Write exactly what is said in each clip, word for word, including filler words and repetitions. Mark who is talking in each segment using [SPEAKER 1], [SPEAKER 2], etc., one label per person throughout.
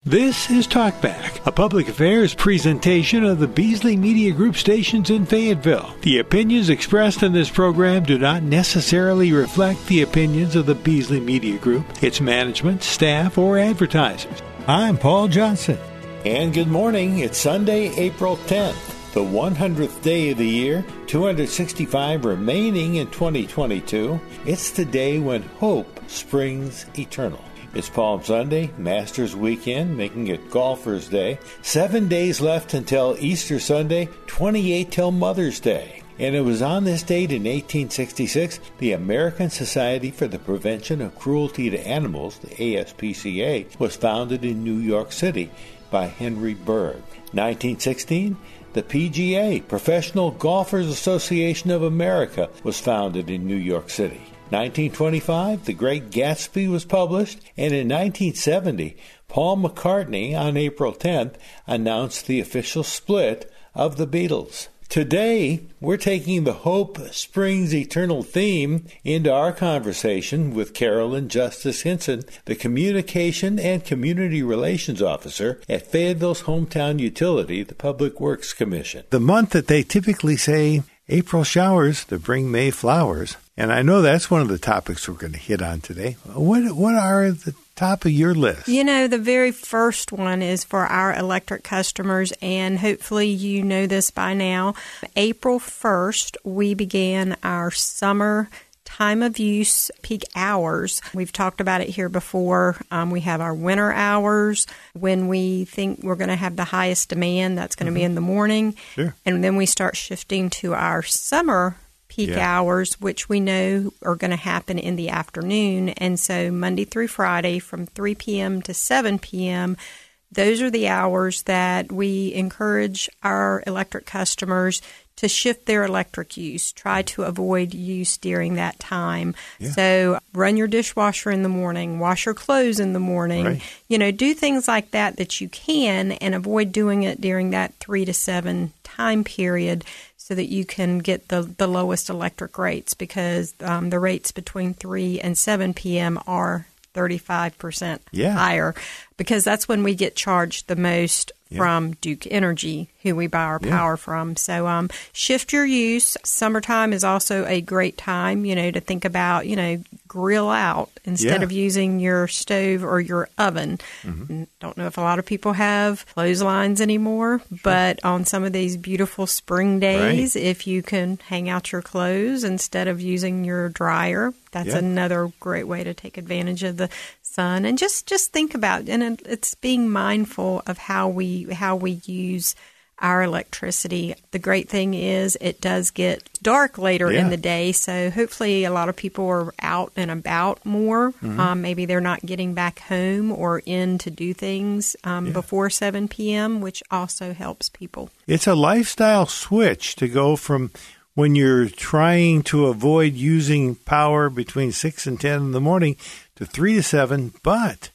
[SPEAKER 1] This is Talkback, a public affairs presentation of the Beasley Media Group stations in Fayetteville. The opinions expressed in this program do not necessarily reflect the opinions of the Beasley Media Group, its management, staff, or advertisers. I'm Paul Johnson.
[SPEAKER 2] And good morning. It's Sunday, April tenth, the one hundredth day of the year, two hundred sixty-five remaining in twenty twenty-two. It's the day when hope springs eternal. It's Palm Sunday, Masters Weekend, making it Golfer's Day. Seven days left until Easter Sunday, twenty-eight till Mother's Day. And it was on this date in eighteen sixty-six, the American Society for the Prevention of Cruelty to Animals, the A S P C A, was founded in New York City by Henry Berg. nineteen sixteen, the P G A, Professional Golfers Association of America, was founded in New York City. nineteen twenty-five, The Great Gatsby was published, and in nineteen seventy, Paul McCartney, on April tenth, announced the official split of the Beatles. Today, we're taking the Hope Springs Eternal theme into our conversation with Carolyn Justice Hinson, the Communication and Community Relations Officer at Fayetteville's hometown utility, the Public Works Commission.
[SPEAKER 1] The month that they typically say April showers to bring May flowers. And I know that's one of the topics we're going to hit on today. What what are the top of your list?
[SPEAKER 3] You know, the very first one is for our electric customers, and hopefully you know this by now. April first, we began our summer time of use peak hours. We've talked about it here before. Um, we have our winter hours when we think we're going to have the highest demand. That's going to mm-hmm. be in the morning.
[SPEAKER 1] Sure.
[SPEAKER 3] And then we start shifting to our summer peak yeah. hours, which we know are going to happen in the afternoon. And so Monday through Friday from three p.m. to seven p.m., those are the hours that we encourage our electric customers to shift their electric use. Try to avoid use during that time. Yeah. So run your dishwasher in the morning, wash your clothes in the morning.
[SPEAKER 1] Right.
[SPEAKER 3] You know, do things like that that you can, and avoid doing it during that three to seven time period so that you can get the, the lowest electric rates, because um, the rates between three and seven p.m. are thirty-five percent
[SPEAKER 1] yeah.
[SPEAKER 3] higher, because that's when we get charged the most yeah. from Duke Energy, who we buy our
[SPEAKER 1] yeah.
[SPEAKER 3] power from. So um, shift your use. Summertime is also a great time, you know, to think about, you know, grill out instead
[SPEAKER 1] yeah.
[SPEAKER 3] of using your stove or your oven. Mm-hmm. Don't know if a lot of people have clotheslines anymore, sure. but on some of these beautiful spring days,
[SPEAKER 1] right.
[SPEAKER 3] if you can hang out your clothes instead of using your dryer, that's
[SPEAKER 1] yeah.
[SPEAKER 3] another great way to take advantage of the sun. And just, just think about, and it's being mindful of how we how we use our electricity. The great thing is it does get dark later
[SPEAKER 1] yeah.
[SPEAKER 3] in the day, so hopefully a lot of people are out and about more. Mm-hmm. Um, maybe they're not getting back home or in to do things um, yeah. before seven p.m., which also helps people.
[SPEAKER 1] It's a lifestyle switch to go from when you're trying to avoid using power between six and ten in the morning to three to seven, but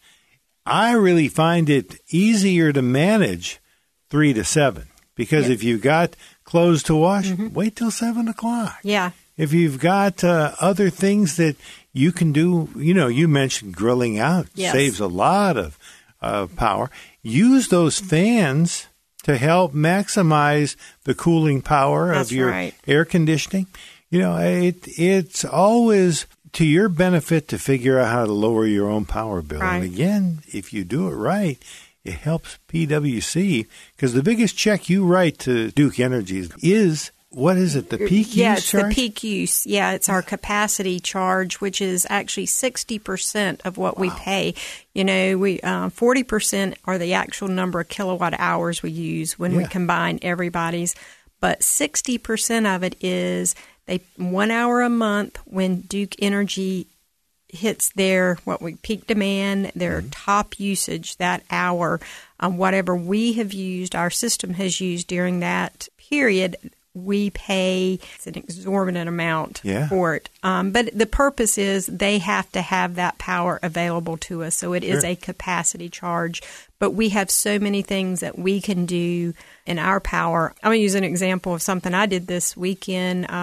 [SPEAKER 1] I really find it easier to manage three to seven. Because yep. if you've got clothes to wash, mm-hmm. wait till seven o'clock.
[SPEAKER 3] Yeah.
[SPEAKER 1] If you've got uh, other things that you can do, you know, you mentioned grilling out.
[SPEAKER 3] Yes.
[SPEAKER 1] Saves a lot of uh, power. Use those fans to help maximize the cooling power
[SPEAKER 3] That's
[SPEAKER 1] of your
[SPEAKER 3] right.
[SPEAKER 1] air conditioning. You know, it it's always to your benefit to figure out how to lower your own power bill.
[SPEAKER 3] Right.
[SPEAKER 1] And again, if you do it right, it helps P W C, because the biggest check you write to Duke Energy is, what is it, the peak
[SPEAKER 3] yeah,
[SPEAKER 1] use
[SPEAKER 3] it's
[SPEAKER 1] charge?
[SPEAKER 3] the peak use. Yeah, it's our capacity charge, which is actually sixty percent of what
[SPEAKER 1] wow.
[SPEAKER 3] we pay. You know, we uh, forty percent are the actual number of kilowatt hours we use when
[SPEAKER 1] yeah.
[SPEAKER 3] we combine everybody's, but sixty percent of it is they one hour a month when Duke Energy hits their what we peak demand, their mm-hmm. top usage that hour, um, whatever we have used, our system has used during that period, we pay an exorbitant amount
[SPEAKER 1] yeah.
[SPEAKER 3] for it. Um, but the purpose is they have to have that power available to us. So it
[SPEAKER 1] sure.
[SPEAKER 3] is a capacity charge. But we have so many things that we can do in our power. I'm going to use an example of something I did this weekend. Uh,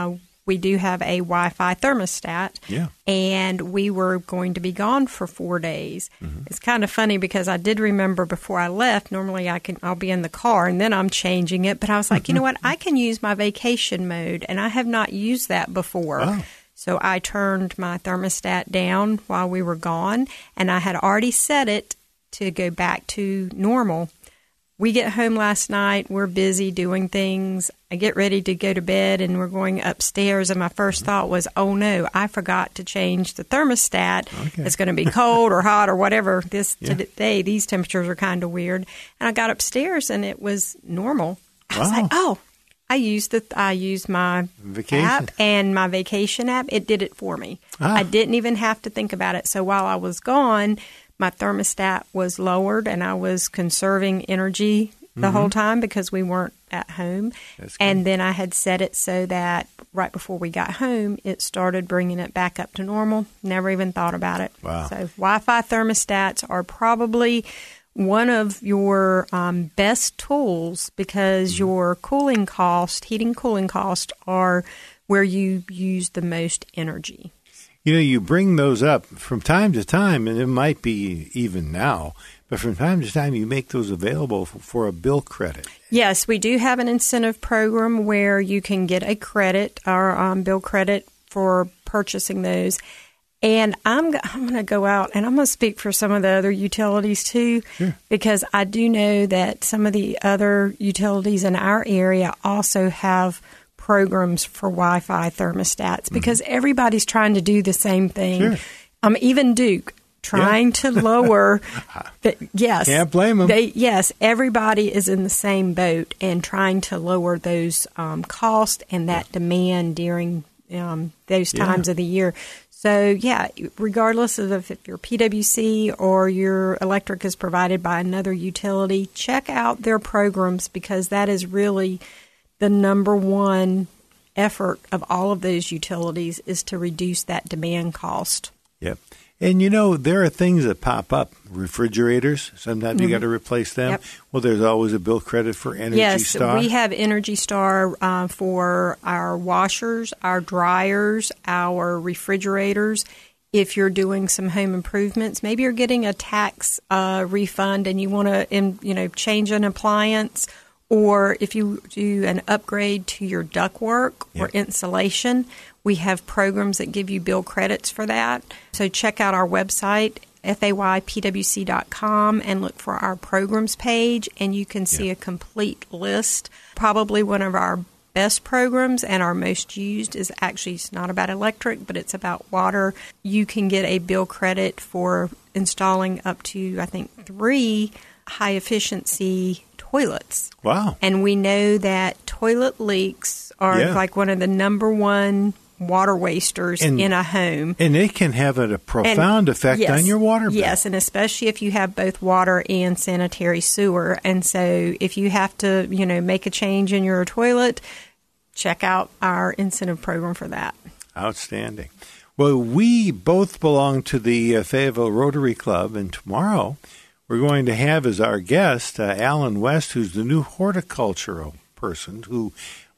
[SPEAKER 3] we do have a Wi-Fi thermostat.
[SPEAKER 1] Yeah.
[SPEAKER 3] And we were going to be gone for four days. Mm-hmm. It's kind of funny because I did remember before I left, normally I can, I'll be in the car and then I'm changing it. But I was like, mm-hmm. you know what? I can use my vacation mode, and I have not used that before.
[SPEAKER 1] Wow.
[SPEAKER 3] So I turned my thermostat down while we were gone, and I had already set it to go back to normal. We get home last night. We're busy doing things. I get ready to go to bed, and we're going upstairs, and my first thought was, oh, no, I forgot to change the thermostat. Okay. It's going to be cold or hot or whatever. This yeah. Today, these temperatures are kind of weird. And I got upstairs, and it was normal. I
[SPEAKER 1] wow.
[SPEAKER 3] was like, oh. I used the I used my
[SPEAKER 1] vacation.
[SPEAKER 3] app and my vacation app. It did it for me.
[SPEAKER 1] Ah.
[SPEAKER 3] I didn't even have to think about it. So while I was gone, my thermostat was lowered, and I was conserving energy the mm-hmm. whole time because we weren't at home. And then I had set it so that right before we got home, it started bringing it back up to normal. Never even thought about it.
[SPEAKER 1] Wow.
[SPEAKER 3] So Wi-Fi thermostats are probably one of your um, best tools because mm-hmm. your cooling cost, heating cooling cost, are where you use the most energy.
[SPEAKER 1] You know, you bring those up from time to time, and it might be even now, but from time to time you make those available for, for a bill credit. Yes,
[SPEAKER 3] we do have an incentive program where you can get a credit, or um, bill credit, for purchasing those. And I'm I'm going to go out and I'm going to speak for some of the other utilities too,
[SPEAKER 1] sure.
[SPEAKER 3] because I do know that some of the other utilities in our area also have programs for Wi-Fi thermostats because mm-hmm. everybody's trying to do the same thing.
[SPEAKER 1] Sure.
[SPEAKER 3] Um, even Duke trying yeah. to lower. the, yes,
[SPEAKER 1] can't blame them.
[SPEAKER 3] They, yes, everybody is in the same boat and trying to lower those um, costs and that yeah. demand during um, those times yeah. of the year. So, yeah, regardless of if your P W C or your electric is provided by another utility, check out their programs because that is really the number one effort of all of those utilities is to reduce that demand cost.
[SPEAKER 1] Yep. And, you know, there are things that pop up. Refrigerators, sometimes mm-hmm. you got to replace them.
[SPEAKER 3] Yep.
[SPEAKER 1] Well, there's always a bill credit for Energy
[SPEAKER 3] yes,
[SPEAKER 1] Star.
[SPEAKER 3] Yes, we have Energy Star uh, for our washers, our dryers, our refrigerators. If you're doing some home improvements, maybe you're getting a tax uh, refund and you want to, you know, change an appliance, or if you do an upgrade to your ductwork yep. or insulation, we have programs that give you bill credits for that. So check out our website, F A Y P W C dot com, and look for our programs page, and you can see yeah. a complete list. Probably one of our best programs and our most used is actually, it's not about electric, but it's about water. You can get a bill credit for installing up to, I think, three high-efficiency toilets.
[SPEAKER 1] Wow.
[SPEAKER 3] And we know that toilet leaks are
[SPEAKER 1] yeah.
[SPEAKER 3] like one of the number one water wasters
[SPEAKER 1] and,
[SPEAKER 3] in a home.
[SPEAKER 1] And it can have a, a profound and, effect
[SPEAKER 3] yes,
[SPEAKER 1] on your water bill.
[SPEAKER 3] Yes, and especially if you have both water and sanitary sewer. And so if you have to, you know, make a change in your toilet, check out our incentive program for that.
[SPEAKER 1] Outstanding. Well, we both belong to the uh, Fayetteville Rotary Club, and tomorrow we're going to have as our guest uh, Alan West, who's the new horticultural person who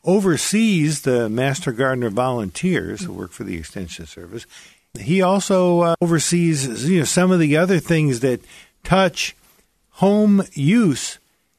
[SPEAKER 1] oversees the Master Gardener volunteers who work for the Extension Service. He also uh, oversees you know, some of the other things that touch home use.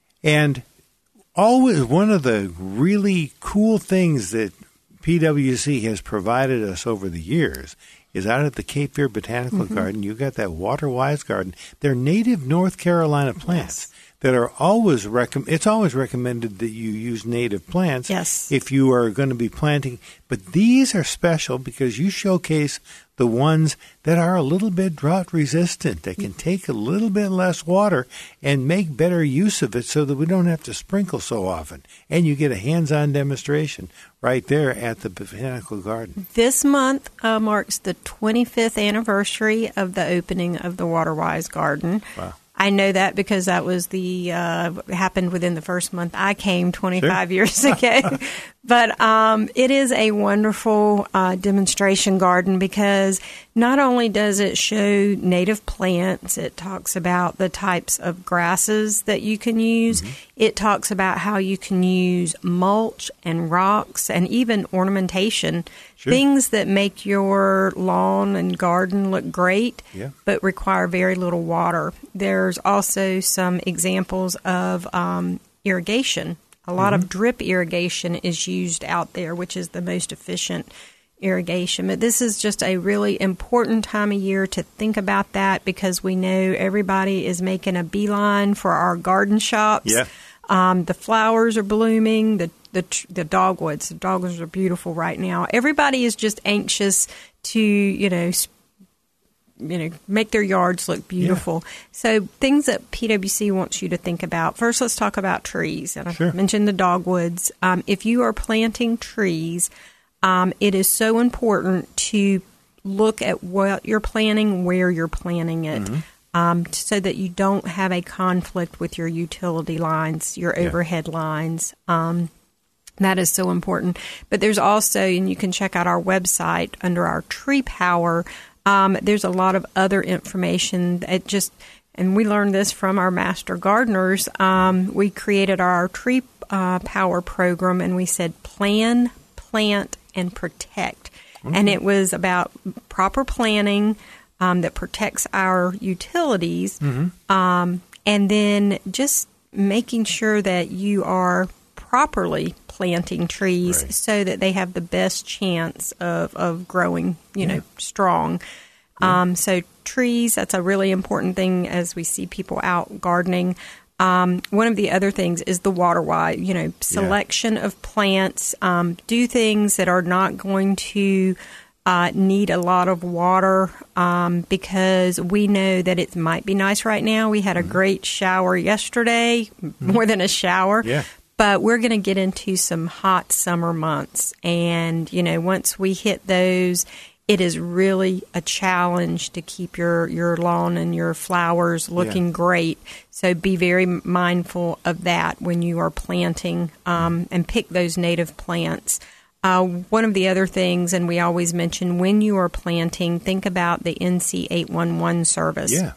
[SPEAKER 1] And always one of the really cool things that P W C has provided us over the years is out at the Cape Fear Botanical mm-hmm. Garden. You've got that Water-Wise Garden. They're native North Carolina plants. Yes. That are always recomm- it's always recommended that you use native plants
[SPEAKER 3] yes.
[SPEAKER 1] if you are going to be planting. But these are special because you showcase the ones that are a little bit drought resistant, that can take a little bit less water and make better use of it so that we don't have to sprinkle so often. And you get a hands-on demonstration right there at the Botanical Garden.
[SPEAKER 3] This month uh, marks the twenty-fifth anniversary of the opening of the Water-Wise Garden.
[SPEAKER 1] Wow.
[SPEAKER 3] I know that because that was the uh, happened within the first month I came twenty-five sure. years ago. But um, it is a wonderful uh, demonstration garden because not only does it show native plants, it talks about the types of grasses that you can use. Mm-hmm. It talks about how you can use mulch and rocks and even ornamentation, sure. things that make your lawn and garden look great, yeah. but require very little water. There's also some examples of um, irrigation. A lot mm-hmm. of drip irrigation is used out there, which is the most efficient irrigation. But this is just a really important time of year to think about that, because we know everybody is making a beeline for our garden shops.
[SPEAKER 1] Yeah.
[SPEAKER 3] Um, the flowers are blooming, the, the the dogwoods. The dogwoods are beautiful right now. Everybody is just anxious to, you know, sp- you know, make their yards look beautiful. Yeah. So things that P W C wants you to think about. First, let's talk about trees. And
[SPEAKER 1] sure.
[SPEAKER 3] I mentioned the dogwoods. Um, if you are planting trees, Um, it is so important to look at what you're planting, where you're planting it, mm-hmm. um, so that you don't have a conflict with your utility lines, your yeah. overhead lines. Um, that is so important. But there's also, and you can check out our website under our Tree Power, um, there's a lot of other information that just, and we learned this from our master gardeners. Um, we created our Tree uh, Power program, and we said plan, plant, and protect. Mm-hmm. And it was about proper planning um, that protects our utilities, mm-hmm. um, and then just making sure that you are properly planting trees right. so that they have the best chance of, of growing, you yeah. know, strong. Yeah. Um, so trees, that's a really important thing as we see people out gardening. Um, one of the other things is the water wise, you know, selection yeah. of plants. Um, do things that are not going to uh, need a lot of water, um, because we know that it might be nice right now. We had a mm-hmm. great shower yesterday, mm-hmm. more than a shower.
[SPEAKER 1] Yeah.
[SPEAKER 3] But we're going to get into some hot summer months. And, you know, once we hit those, it is really a challenge to keep your, your lawn and your flowers looking yeah. great. So be very mindful of that when you are planting, um, and pick those native plants. Uh, one of the other things, and we always mention when you are planting, think about the N C eight one one service.
[SPEAKER 1] Yeah,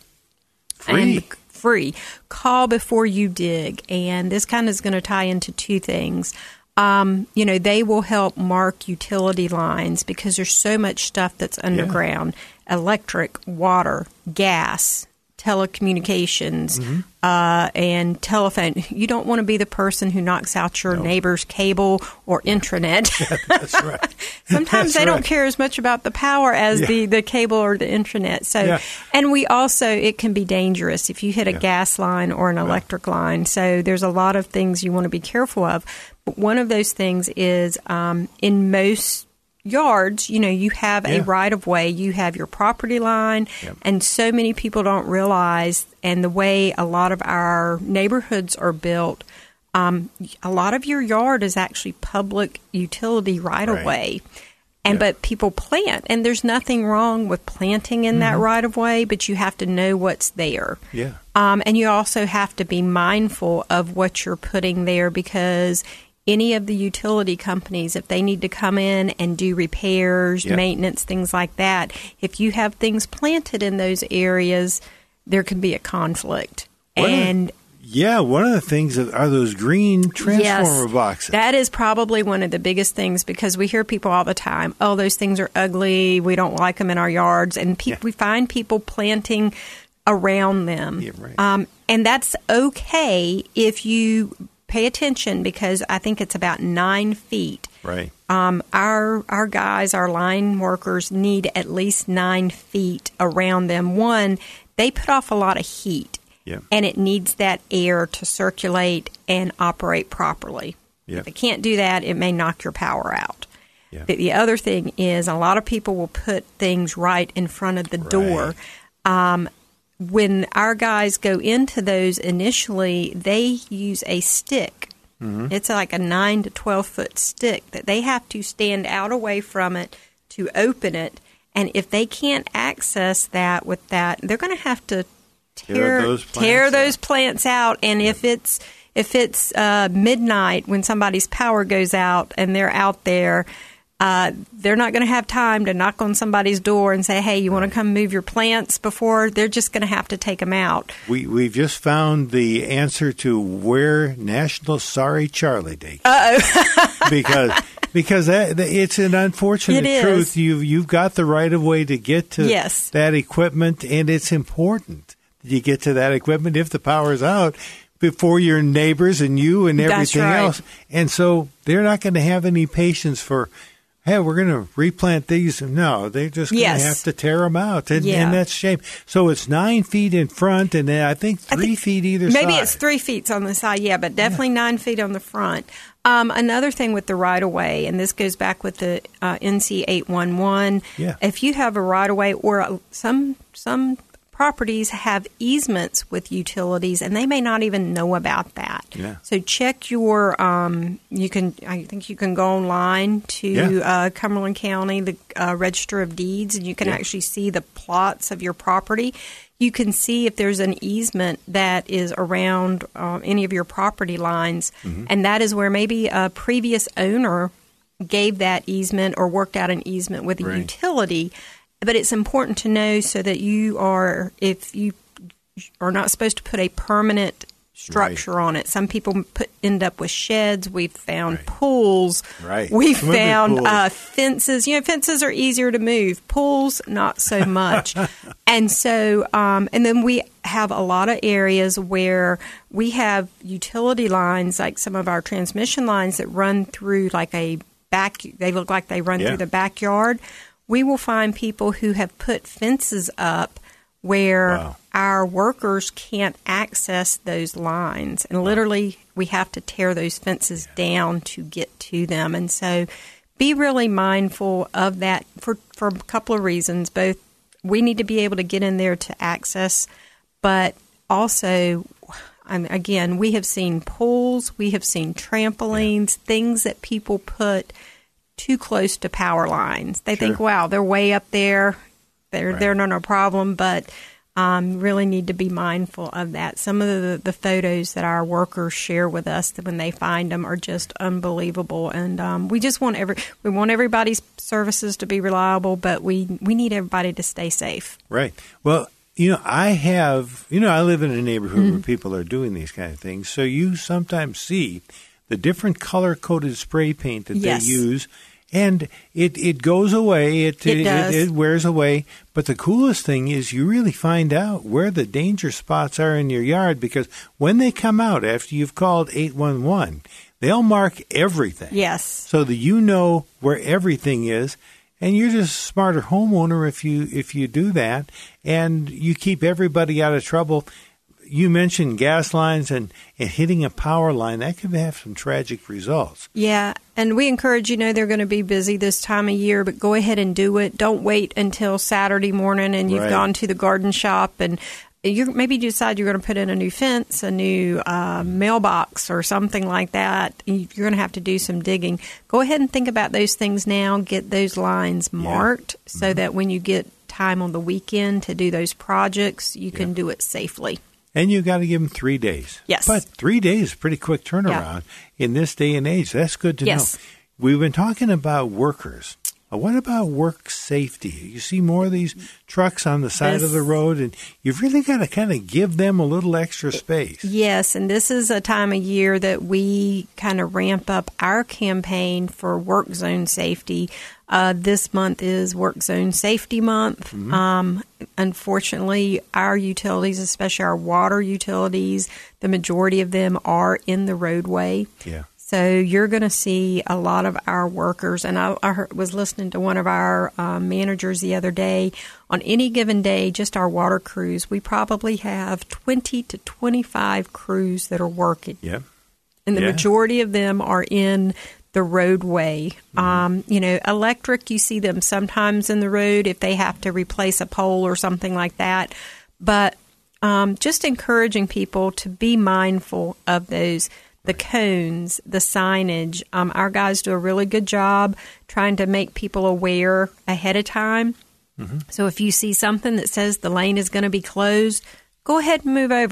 [SPEAKER 1] free.
[SPEAKER 3] And free. Call before you dig. And this kind of is going to tie into two things. Um, you know, they will help mark utility lines because there's so much stuff that's underground. Yeah. Electric, water, gas, telecommunications, mm-hmm. uh, and telephone. You don't want to be the person who knocks out your no. neighbor's cable or intranet.
[SPEAKER 1] Yeah, that's right.
[SPEAKER 3] Sometimes
[SPEAKER 1] that's
[SPEAKER 3] they
[SPEAKER 1] right.
[SPEAKER 3] don't care as much about the power as
[SPEAKER 1] yeah.
[SPEAKER 3] the, the cable or the intranet. So, yeah. And we also, it can be dangerous if you hit a yeah. gas line or an electric yeah. line. So there's a lot of things you want to be careful of. But one of those things is um, in most yards, you know, you have yeah. a right-of-way, you have your property line, yep. and so many people don't realize, and the way a lot of our neighborhoods are built, um, a lot of your yard is actually public utility right-of-way. Right. And yep. but people plant, and there's nothing wrong with planting in mm-hmm. that right-of-way, but you have to know what's there.
[SPEAKER 1] Yeah.
[SPEAKER 3] Um, and you also have to be mindful of what you're putting there, because any of the utility companies, if they need to come in and do repairs, yep. maintenance, things like that, if you have things planted in those areas, there can be a conflict.
[SPEAKER 1] What
[SPEAKER 3] and
[SPEAKER 1] a, yeah, one of the things are those green transformer
[SPEAKER 3] yes,
[SPEAKER 1] boxes.
[SPEAKER 3] That is probably one of the biggest things, because we hear people all the time, oh, those things are ugly, we don't like them in our yards, and pe- yeah. we find people planting around them.
[SPEAKER 1] Yeah, right.
[SPEAKER 3] um, and that's okay if you pay attention, because I think it's about nine feet.
[SPEAKER 1] Right.
[SPEAKER 3] Um, our our guys, our line workers, need at least nine feet around them. One, they put off a lot of heat,
[SPEAKER 1] yeah.
[SPEAKER 3] and it needs that air to circulate and operate properly.
[SPEAKER 1] Yeah.
[SPEAKER 3] If it can't do that, it may knock your power out.
[SPEAKER 1] Yeah.
[SPEAKER 3] The, the other thing is, a lot of people will put things right in front of the
[SPEAKER 1] right.
[SPEAKER 3] door. Um, When our guys go into those initially, they use a stick. Mm-hmm. It's like a nine to twelve foot stick that they have to stand out away from it to open it. And if they can't access that with that, they're going to have to tear
[SPEAKER 1] tear those plants
[SPEAKER 3] tear
[SPEAKER 1] out.
[SPEAKER 3] Those plants out. And yeah. if it's if it's uh, midnight when somebody's power goes out and they're out there, uh, they're not going to have time to knock on somebody's door and say, hey, you want to come move your plants before? They're just going to have to take them out.
[SPEAKER 1] We, we've just found the answer to where National Sorry Charlie Day.
[SPEAKER 3] Uh-oh.
[SPEAKER 1] because because that, it's an unfortunate
[SPEAKER 3] it
[SPEAKER 1] truth.
[SPEAKER 3] is.
[SPEAKER 1] You've, you've got the right of way to get to
[SPEAKER 3] yes.
[SPEAKER 1] that equipment, and it's important that you get to that equipment if the power's out before your neighbors and you and everything
[SPEAKER 3] right.
[SPEAKER 1] else. And so they're not going to have any patience for, hey, we're going to replant these. No, they're just going to
[SPEAKER 3] yes.
[SPEAKER 1] have to tear them out. And,
[SPEAKER 3] yeah.
[SPEAKER 1] and that's a shame. So it's nine feet in front and then I think three I think feet either
[SPEAKER 3] maybe
[SPEAKER 1] side.
[SPEAKER 3] Maybe it's three feet on the side, yeah, but definitely yeah. nine feet on the front. Um, another thing with the right-of-way, and this goes back with the uh, N C eight one one,
[SPEAKER 1] yeah.
[SPEAKER 3] if you have a right-of-way or a, some some properties have easements with utilities, and they may not even know about that.
[SPEAKER 1] Yeah.
[SPEAKER 3] So check your, um, you can, I think you can go online to
[SPEAKER 1] yeah.
[SPEAKER 3] uh, Cumberland County, the uh, Register of Deeds, and you can
[SPEAKER 1] yeah.
[SPEAKER 3] actually see the plots of your property. You can see if there's an easement that is around uh, any of your property lines, mm-hmm. and that is where maybe a previous owner gave that easement or worked out an easement with a
[SPEAKER 1] right.
[SPEAKER 3] utility. But it's important to know so that you are, if you are not supposed to put a permanent structure
[SPEAKER 1] right.
[SPEAKER 3] on it. Some people put end up with sheds. We've found
[SPEAKER 1] right.
[SPEAKER 3] pools.
[SPEAKER 1] Right.
[SPEAKER 3] We've
[SPEAKER 1] Swimming
[SPEAKER 3] found
[SPEAKER 1] pools.
[SPEAKER 3] Uh, fences. You know, fences are easier to move. Pools, not so much. and so, um, and then we have a lot of areas where we have utility lines, like some of our transmission lines that run through like a back. They look like they run
[SPEAKER 1] yeah.
[SPEAKER 3] through the backyard. We will find people who have put fences up where
[SPEAKER 1] wow.
[SPEAKER 3] our workers can't access those lines. And literally, we have to tear those fences yeah. down to get to them. And so be really mindful of that for, for a couple of reasons. Both we need to be able to get in there to access, but also, again, we have seen pools, we have seen trampolines, yeah. things that people put too close to power lines. They sure. think, wow, they're way up there. They're
[SPEAKER 1] right.
[SPEAKER 3] they're not a problem, but um, really need to be mindful of that. Some of the, the photos that our workers share with us that when they find them are just unbelievable. And um, we just want every we want everybody's services to be reliable, but we we need everybody to stay safe.
[SPEAKER 1] Right. Well, you know, I have you know I live in a neighborhood mm-hmm. where people are doing these kind of things, so you sometimes see the different color-coded spray paint that
[SPEAKER 3] yes.
[SPEAKER 1] they use, and it, it goes away. It
[SPEAKER 3] it, does.
[SPEAKER 1] it it wears away. But the coolest thing is you really find out where the danger spots are in your yard, because when they come out after you've called eight one one, they'll mark everything.
[SPEAKER 3] Yes.
[SPEAKER 1] So that you know where everything is, and you're just a smarter homeowner if you if you do that, and you keep everybody out of trouble. You mentioned gas lines and, and hitting a power line. That could have some tragic results.
[SPEAKER 3] Yeah, and we encourage, you know, they're going to be busy this time of year, but go ahead and do it. Don't wait until Saturday morning and you've
[SPEAKER 1] right.
[SPEAKER 3] gone to the garden shop and you maybe you decide you're going to put in a new fence, a new uh, mailbox or something like that. You're going to have to do some digging. Go ahead and think about those things now. Get those lines marked yeah. so mm-hmm. that when you get time on the weekend to do those projects, you can yeah. do it safely.
[SPEAKER 1] And you got to give them three days.
[SPEAKER 3] Yes.
[SPEAKER 1] But three days is a pretty quick turnaround yeah. in this day and age. That's good to
[SPEAKER 3] yes.
[SPEAKER 1] know. We've been talking about workers. What about work safety? You see more of these trucks on the side
[SPEAKER 3] this,
[SPEAKER 1] of the road, and you've really got to kind of give them a little extra space.
[SPEAKER 3] Yes, and this is a time of year that we kind of ramp up our campaign for work zone safety. Uh, this month is Work Zone Safety Month. Mm-hmm. Um, unfortunately, our utilities, especially our water utilities, the majority of them are in the roadway.
[SPEAKER 1] Yeah.
[SPEAKER 3] So you're going to see a lot of our workers, and I, I heard, was listening to one of our uh, managers the other day. On any given day, just our water crews, we probably have twenty to twenty-five crews that are working.
[SPEAKER 1] Yeah.
[SPEAKER 3] And the
[SPEAKER 1] yeah.
[SPEAKER 3] majority of them are in the roadway. Mm-hmm. Um, you know, electric, you see them sometimes in the road if they have to replace a pole or something like that. But um, just encouraging people to be mindful of those, the cones, the signage. Um, our guys do a really good job trying to make people aware ahead of time. Mm-hmm. So if you see something that says the lane is going to be closed, go ahead and move over.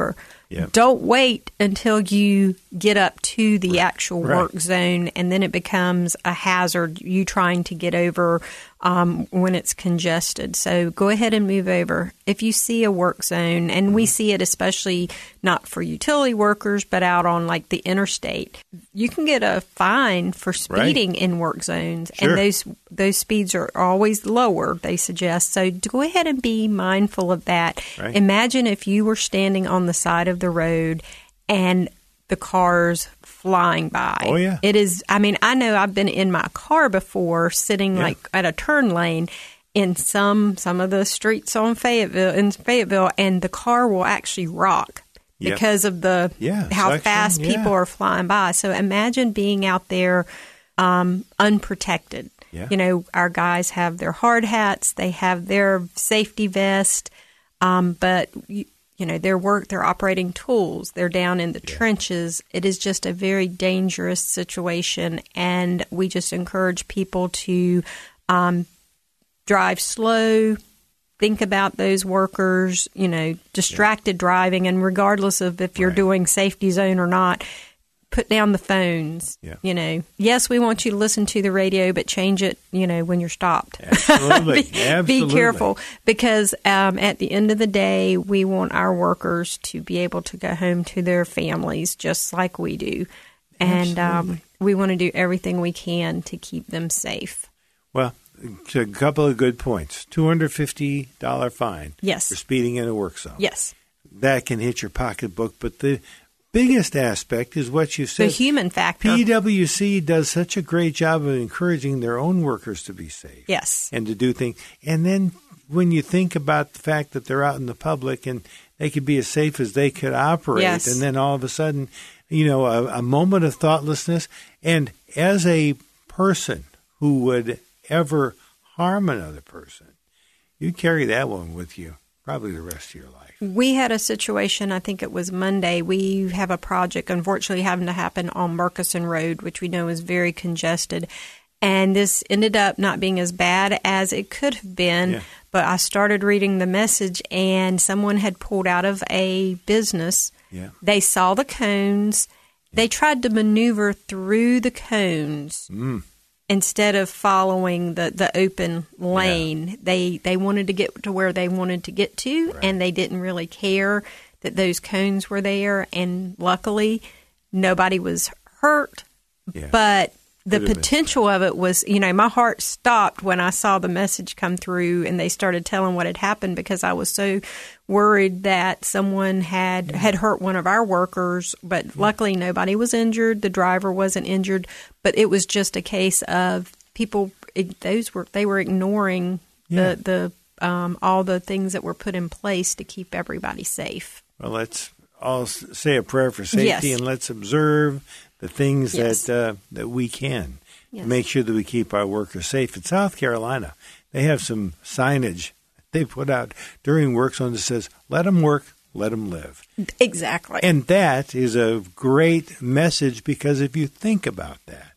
[SPEAKER 1] Yep.
[SPEAKER 3] Don't wait until you get up to the actual
[SPEAKER 1] Right.
[SPEAKER 3] work zone, and then it becomes a hazard, you trying to get over um, when it's congested. So go ahead and move over. If you see a work zone, and we see it especially not for utility workers, but out on like the interstate, you can get a fine for speeding in work zones.
[SPEAKER 1] Sure.
[SPEAKER 3] And those those speeds are always lower, they suggest. So go ahead and be mindful of that.
[SPEAKER 1] Right.
[SPEAKER 3] Imagine if you were standing on the side of the road and the cars flying by.
[SPEAKER 1] Oh, yeah.
[SPEAKER 3] It is, I mean, I know I've been in my car before sitting
[SPEAKER 1] Yeah.
[SPEAKER 3] like at a turn lane in some some of the streets on Fayetteville in Fayetteville, and the car will actually rock
[SPEAKER 1] Yep.
[SPEAKER 3] because of the
[SPEAKER 1] Yeah,
[SPEAKER 3] how
[SPEAKER 1] suction,
[SPEAKER 3] fast
[SPEAKER 1] yeah.
[SPEAKER 3] people are flying by. So imagine being out there um, unprotected.
[SPEAKER 1] Yeah.
[SPEAKER 3] You know, our guys have their hard hats, they have their safety vest, um, but you, you know, their work, they're operating tools, they're down in the
[SPEAKER 1] Yeah.
[SPEAKER 3] trenches. It is just a very dangerous situation, and we just encourage people to um, drive slow, think about those workers, you know, distracted driving, and regardless of if you're
[SPEAKER 1] Right.
[SPEAKER 3] doing safety zone or not, put down the phones.
[SPEAKER 1] Yeah.
[SPEAKER 3] You know, yes, we want you to listen to the radio, but change it, you know, when you're stopped.
[SPEAKER 1] Absolutely.
[SPEAKER 3] be,
[SPEAKER 1] Absolutely.
[SPEAKER 3] be careful, because um, at the end of the day, we want our workers to be able to go home to their families just like we do. And um, we want to do everything we can to keep them safe.
[SPEAKER 1] Well, a couple of good points. two hundred fifty dollars fine
[SPEAKER 3] Yes.
[SPEAKER 1] for speeding in a work zone.
[SPEAKER 3] Yes.
[SPEAKER 1] That can hit your pocketbook, but the biggest aspect is what you
[SPEAKER 3] The
[SPEAKER 1] said.
[SPEAKER 3] human factor.
[SPEAKER 1] P W C does such a great job of encouraging their own workers to be safe.
[SPEAKER 3] Yes.
[SPEAKER 1] And to do things. And then when you think about the fact that they're out in the public and they could be as safe as they could operate,
[SPEAKER 3] Yes.
[SPEAKER 1] and then all of a sudden, you know, a, a moment of thoughtlessness. And as a person who would ever harm another person, you carry that one with you probably the rest of your life.
[SPEAKER 3] We had a situation, I think it was Monday. We have a project, unfortunately, having to happen on Murkison Road, which we know is very congested. And this ended up not being as bad as it could have been.
[SPEAKER 1] Yeah.
[SPEAKER 3] But I started reading the message, and someone had pulled out of a business.
[SPEAKER 1] Yeah.
[SPEAKER 3] They saw the cones. They tried to maneuver through the cones.
[SPEAKER 1] Mm.
[SPEAKER 3] Instead of following the, the open lane. Yeah. They they wanted to get to where they wanted to get to,
[SPEAKER 1] Right.
[SPEAKER 3] and they didn't really care that those cones were there. And luckily, nobody was hurt.
[SPEAKER 1] Yeah.
[SPEAKER 3] But the
[SPEAKER 1] Could have been.
[SPEAKER 3] potential of it was, you know, my heart stopped when I saw the message come through and they started telling what had happened, because I was so worried that someone had, had hurt one of our workers. But luckily, nobody was injured. The driver wasn't injured. But it was just a case of people, those were they were ignoring
[SPEAKER 1] Yeah.
[SPEAKER 3] the, the um, all the things that were put in place to keep everybody safe.
[SPEAKER 1] Well, let's all s- say a prayer for safety,
[SPEAKER 3] Yes.
[SPEAKER 1] and let's observe the things
[SPEAKER 3] Yes.
[SPEAKER 1] that uh, that we can
[SPEAKER 3] Yes.
[SPEAKER 1] to make sure that we keep our workers safe. In South Carolina, they have some signage they put out during work zones that says, let them work, let them live.
[SPEAKER 3] Exactly.
[SPEAKER 1] And that is a great message, because if you think about that,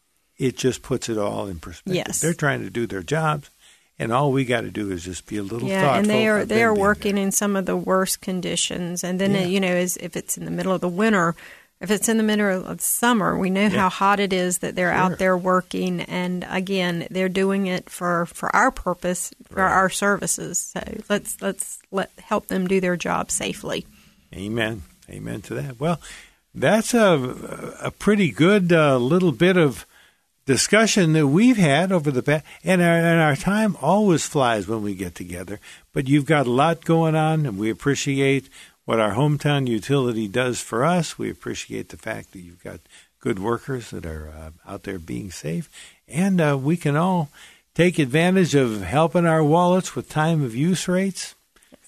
[SPEAKER 1] it just puts it all in perspective.
[SPEAKER 3] Yes.
[SPEAKER 1] They're trying to do their jobs, and all we got to do is just be a little
[SPEAKER 3] Yeah,
[SPEAKER 1] thoughtful.
[SPEAKER 3] and they are
[SPEAKER 1] of
[SPEAKER 3] they
[SPEAKER 1] them
[SPEAKER 3] are
[SPEAKER 1] being
[SPEAKER 3] working
[SPEAKER 1] there.
[SPEAKER 3] in some of the worst conditions. And then
[SPEAKER 1] Yeah.
[SPEAKER 3] uh, you know, as if it's in the middle of the winter, if it's in the middle of summer, we know
[SPEAKER 1] Yeah.
[SPEAKER 3] how hot it is that they're
[SPEAKER 1] Sure.
[SPEAKER 3] out there working. And again, they're doing it for, for our purpose, for
[SPEAKER 1] Right.
[SPEAKER 3] our services. So let's let's let help them do their job safely.
[SPEAKER 1] Amen. Amen to that. Well, that's a a pretty good uh, little bit of discussion that we've had over the past, and our, and our time always flies when we get together. But you've got a lot going on, and we appreciate what our hometown utility does for us. We appreciate the fact that you've got good workers that are uh, out there being safe, and uh, we can all take advantage of helping our wallets with time of use rates.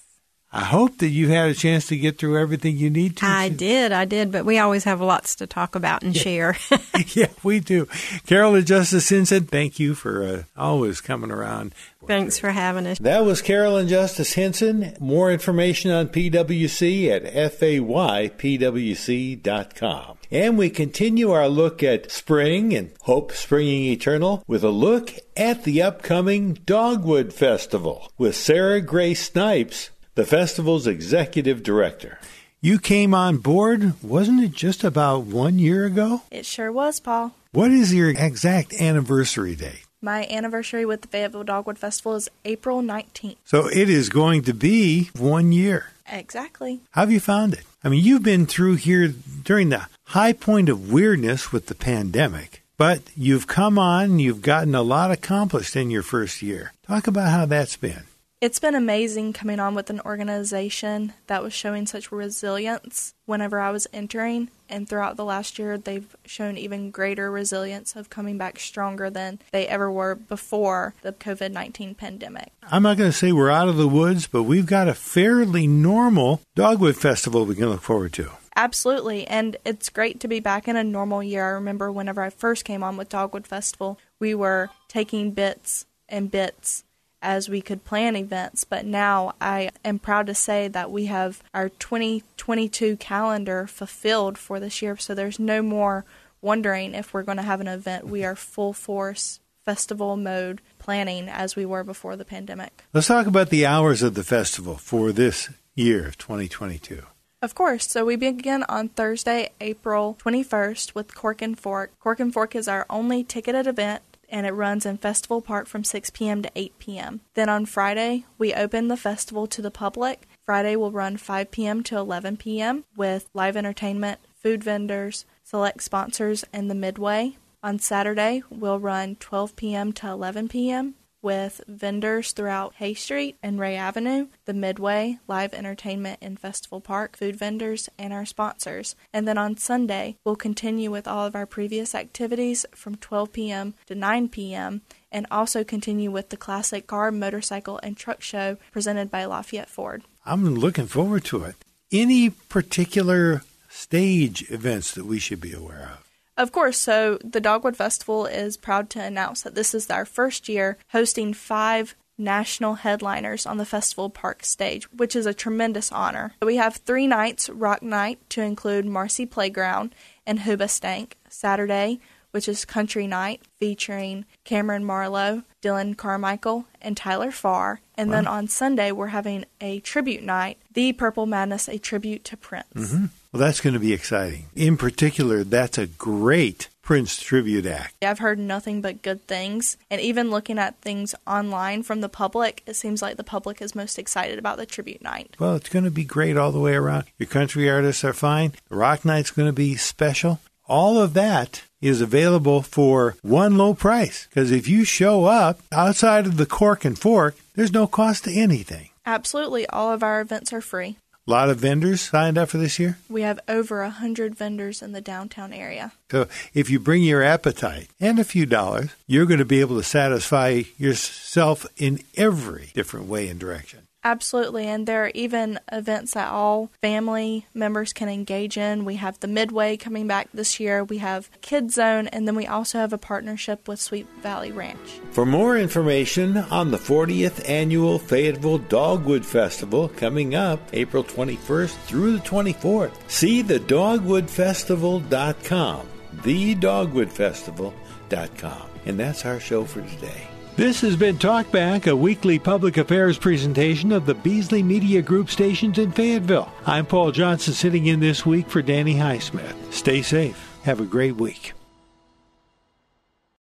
[SPEAKER 1] I hope that you had a chance to get through everything you need to.
[SPEAKER 3] I did, I did, but we always have lots to talk about and share.
[SPEAKER 1] Yeah, we do. Carol and Justice Hinson, thank you for uh, always coming around.
[SPEAKER 3] Thanks for having us.
[SPEAKER 2] That was Carol and Justice Hinson. More information on P W C at f a y p w c dot com. And we continue our look at spring and hope springing eternal with a look at the upcoming Dogwood Festival with Sarah Grace Snipes, the festival's executive director.
[SPEAKER 1] You came on board, wasn't it just about one year ago?
[SPEAKER 4] It sure was, Paul.
[SPEAKER 1] What is your exact anniversary date?
[SPEAKER 4] My anniversary with the Fayetteville Dogwood Festival is April nineteenth.
[SPEAKER 1] So it is going to be one year.
[SPEAKER 4] Exactly.
[SPEAKER 1] How have you found it? I mean, you've been through here during the high point of weirdness with the pandemic, but you've come on, you've gotten a lot accomplished in your first year. Talk about how that's been.
[SPEAKER 4] It's been amazing coming on with an organization that was showing such resilience whenever I was entering, and throughout the last year they've shown even greater resilience of coming back stronger than they ever were before the covid nineteen pandemic.
[SPEAKER 1] I'm not going to say we're out of the woods, but we've got a fairly normal Dogwood Festival we can look forward to.
[SPEAKER 4] Absolutely, and it's great to be back in a normal year. I remember whenever I first came on with Dogwood Festival, we were taking bits and bits as we could plan events, but now I am proud to say that we have our twenty twenty-two calendar fulfilled for this year, so there's no more wondering if we're going to have an event. We are full force festival mode planning as we were before the pandemic.
[SPEAKER 1] Let's talk about the hours of the festival for this year of twenty twenty-two.
[SPEAKER 4] Of course. So we begin on Thursday, April twenty-first with Cork and Fork. Cork and Fork is our only ticketed event, and it runs in Festival Park from six p.m. to eight p.m. Then on Friday, we open the festival to the public. Friday will run five p.m. to eleven p.m. with live entertainment, food vendors, select sponsors, and the Midway. On Saturday, we'll run twelve p.m. to eleven p.m. with vendors throughout Hay Street and Ray Avenue, the Midway, live entertainment in Festival Park, food vendors, and our sponsors. And then on Sunday, we'll continue with all of our previous activities from twelve p.m. to nine p.m. and also continue with the classic car, motorcycle, and truck show presented by Lafayette Ford.
[SPEAKER 1] I'm looking forward to it. Any particular stage events that we should be aware of?
[SPEAKER 4] Of course, so the Dogwood Festival is proud to announce that this is our first year hosting five national headliners on the Festival Park stage, which is a tremendous honor. We have three nights, Rock Night, to include Marcy Playground and Hoobastank. Saturday, which is Country Night, featuring Cameron Marlowe, Dylan Carmichael, and Tyler Farr. And wow. Then on Sunday, we're having a tribute night, The Purple Madness, a tribute to Prince.
[SPEAKER 1] Mm-hmm. Well, that's going to be exciting. In particular, that's a great Prince tribute act.
[SPEAKER 4] I've heard nothing but good things. And even looking at things online from the public, it seems like the public is most excited about the tribute night.
[SPEAKER 1] Well, it's going to be great all the way around. Your country artists are fine. The Rock Night's going to be special. All of that is available for one low price. Because if you show up outside of the Cork and Fork, there's no cost to anything.
[SPEAKER 4] Absolutely. All of our events are free.
[SPEAKER 1] A lot of vendors signed up for this year?
[SPEAKER 4] We have over one hundred vendors in the downtown area.
[SPEAKER 1] So if you bring your appetite and a few dollars, you're going to be able to satisfy yourself in every different way and direction.
[SPEAKER 4] Absolutely, and there are even events that all family members can engage in. We have the Midway coming back this year. We have Kids Zone, and then we also have a partnership with Sweet Valley Ranch.
[SPEAKER 2] For more information on the fortieth Annual Fayetteville Dogwood Festival coming up April twenty-first through the twenty-fourth, see the dogwood festival dot com, the dogwood festival dot com. And that's our show for today.
[SPEAKER 1] This has been Talkback, a weekly public affairs presentation of the Beasley Media Group stations in Fayetteville. I'm Paul Johnson, sitting in this week for Danny Highsmith. Stay safe. Have a great week.